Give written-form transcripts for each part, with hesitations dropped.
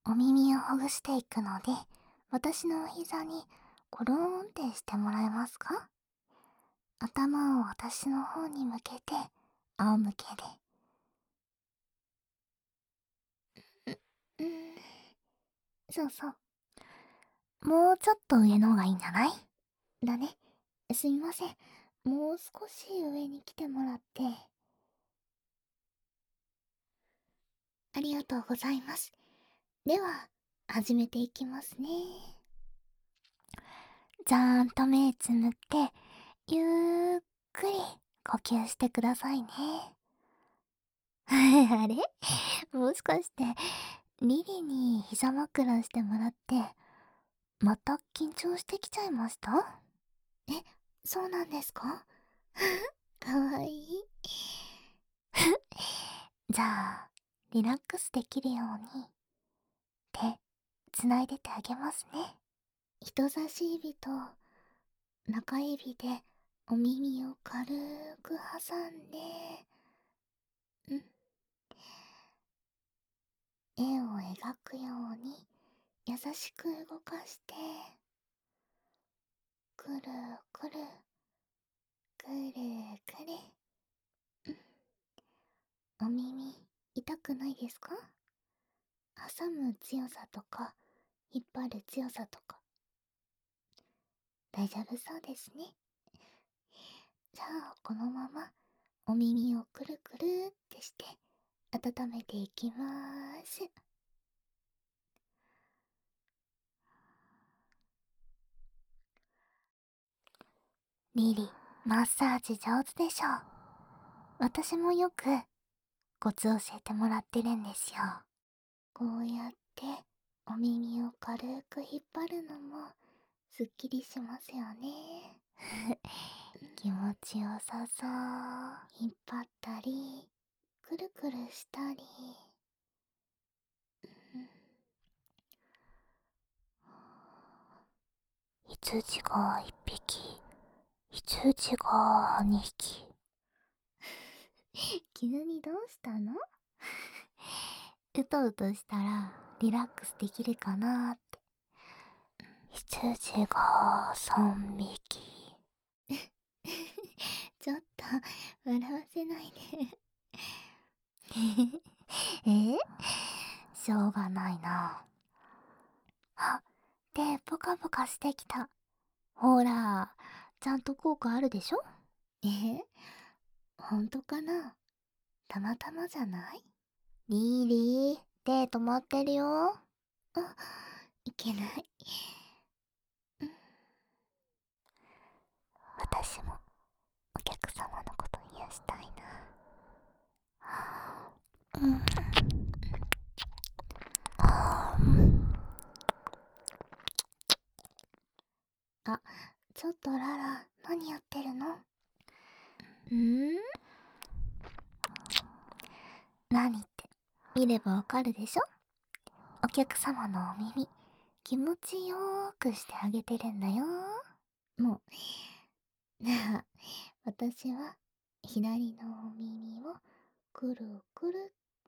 お耳をほぐしていくので、私のお膝にコローンってしてもらえますか？頭を私の方に向けて、仰向けで。そうそう。もうちょっと上のがいいんじゃない？だね。すみません。もう少し上に来てもらって。ありがとうございます。では、始めていきますね。ちゃんと目つむって、ゆっくり呼吸してくださいね。あれ、もしかして、リリに膝枕してもらって、また緊張してきちゃいました？え、そうなんですか？かわいい。じゃあ、リラックスできるように、手、つないでてあげますね。人差し指と中指でお耳を軽く挟んで、絵を描くように優しく動かして、くるくる、くるくる。お耳、痛くないですか？挟む強さとか、引っ張る強さとか、大丈夫そうですね。じゃあ、このまま、お耳をくるくるってして、温めていきまーす。リリ、マッサージ上手でしょ。私もよく、コツ教えてもらってるんですよ。こうやって、お耳を軽く引っ張るのも、すっきりしますよね。気持ちよさそう。引っ張ったり、くるくるしたり。羊が一匹、羊が二匹。急にどうしたの？うとうとしたらリラックスできるかなって。羊が三匹。ちょっと笑わせないで。しょうがないな。あ、手ポカポカしてきた。ほら、ちゃんと効果あるでしょ？ほんとかな？たまたまじゃない？リーリー、手止まってるよ。あ、いけない。私もお客様のこと癒したいな。あ、ちょっとララ、何やってるの？何って見ればわかるでしょ？お客様のお耳、気持ちよーくしてあげてるんだよ。もう、なあ、私は左のお耳をくるくるって。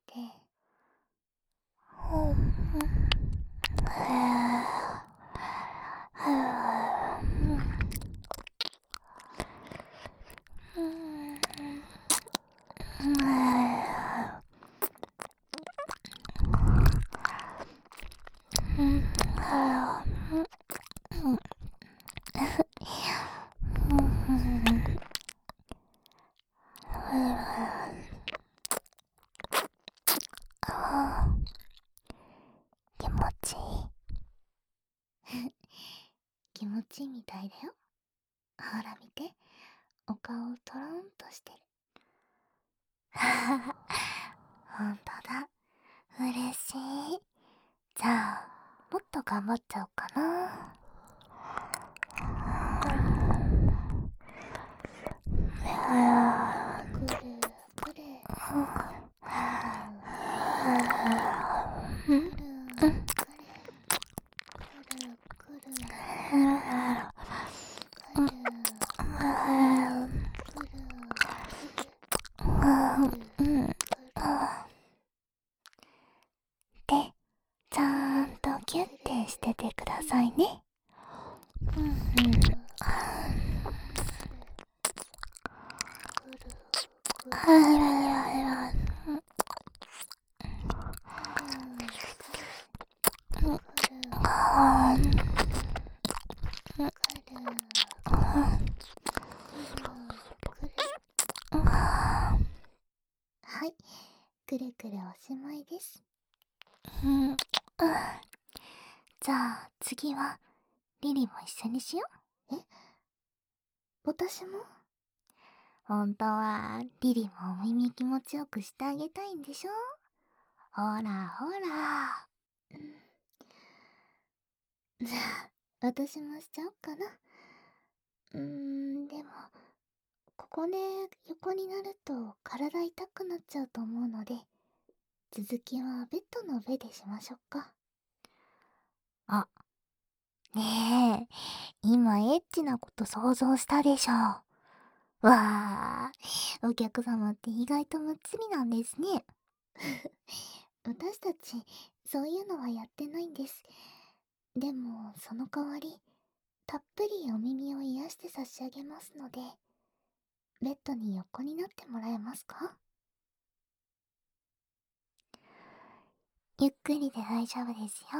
気持ちいい。気持ちいいみたいだよ。ほら見て、お顔トロンとしてる。ほんとだ。嬉しい。じゃあ、もっと頑張っちゃおうかな。くるくる。くるくる。くるくる。くるくる。で、ちゃしててくださいね。はい、くるくるおしまいです。じゃあ次はリリも一緒にしよう。私も？本当はリリもお耳気持ちよくしてあげたいんでしょ？ほらほら。じゃあ私もしちゃおっかな。でもここで横になると体痛くなっちゃうと思うので、続きはベッドの上でしましょうか。あ、ねえ、今エッチなこと想像したでしょ。わあ、お客様って意外とむっつりなんですね。私たちそういうのはやってないんです。でもその代わりたっぷりお耳を癒して差し上げますので、ベッドに横になってもらえますか？ゆっくりで大丈夫ですよ。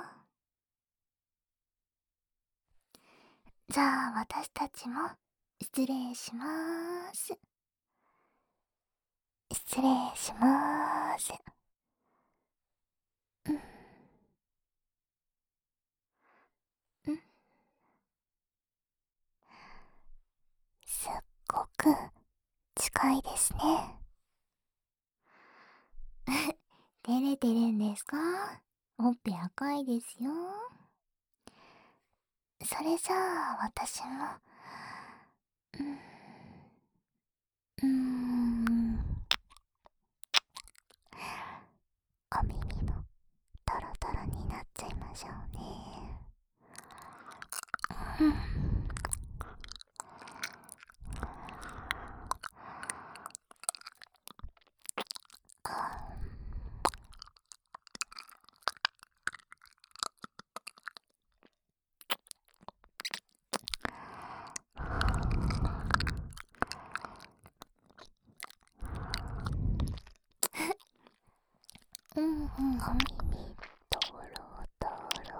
じゃあ私たちも失礼しまーす。失礼しまーす。すっごく近いですね。照れてるんですか？ほっぺ赤いですよ。それじゃあ私もうーんお耳もトロトロになっちゃいましょうね。お耳トロトロ。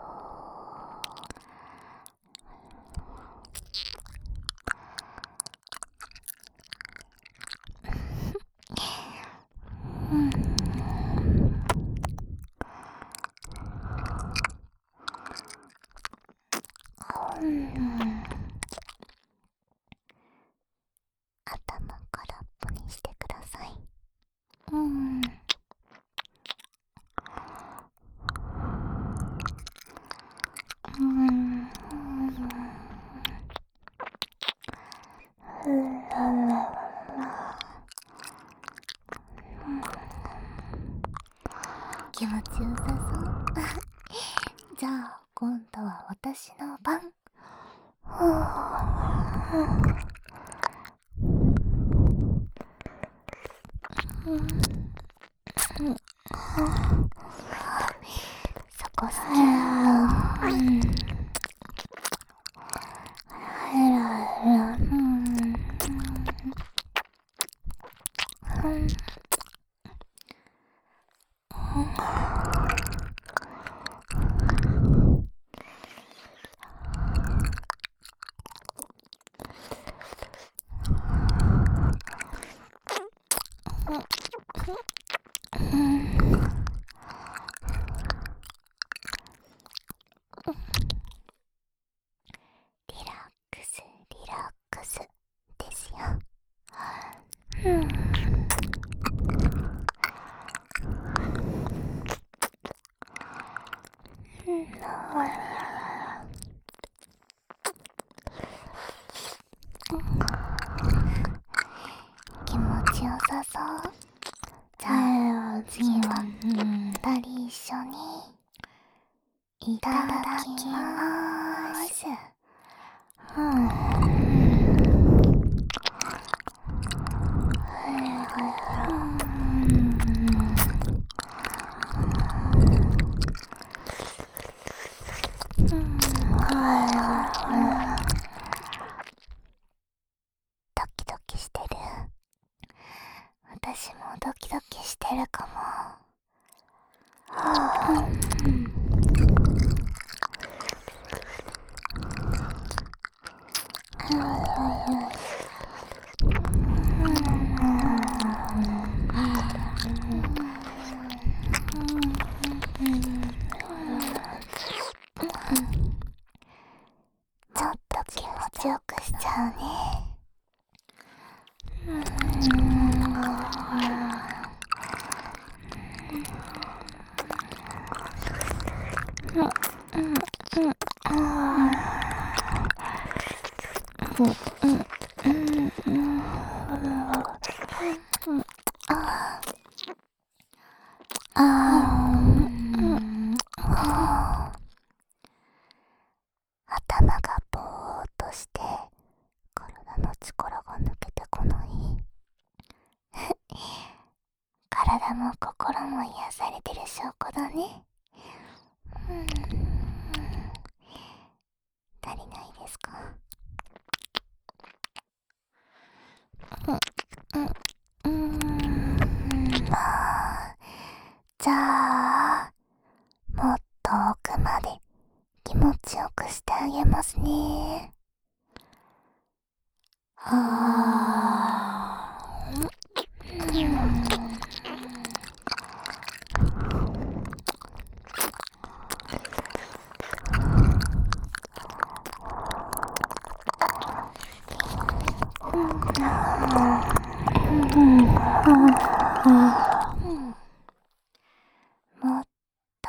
頭空っぽにしてください。気持ちよさそう。じゃあ今度は私の番。そこ好きなんだ。リラックスリラックスですよ。気持ちよさそう。じゃあ次は二人一緒にいただきまーす。 私もドキドキしてるかも。ちょっと気持ちよくしちゃうね。頭がぼーっとして体の力が抜けてこない。体も心も癒されてる証拠だね。足りないですか？じゃあもっと奥まで気持ちよくしてあげますね。もっと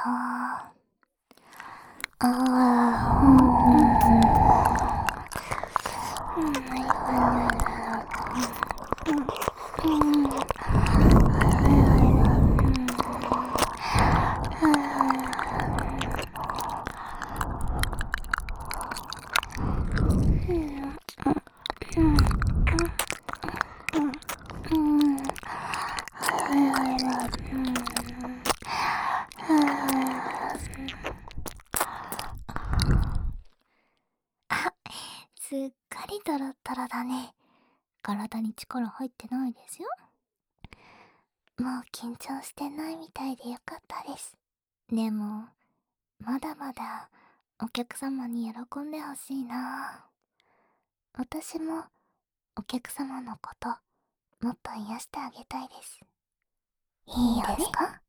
すっかりトロットロだね。体に力入ってないですよ。もう緊張してないみたいでよかったです。でもまだまだお客様に喜んでほしいな。私もお客様のこともっと癒してあげたいです。いいですか？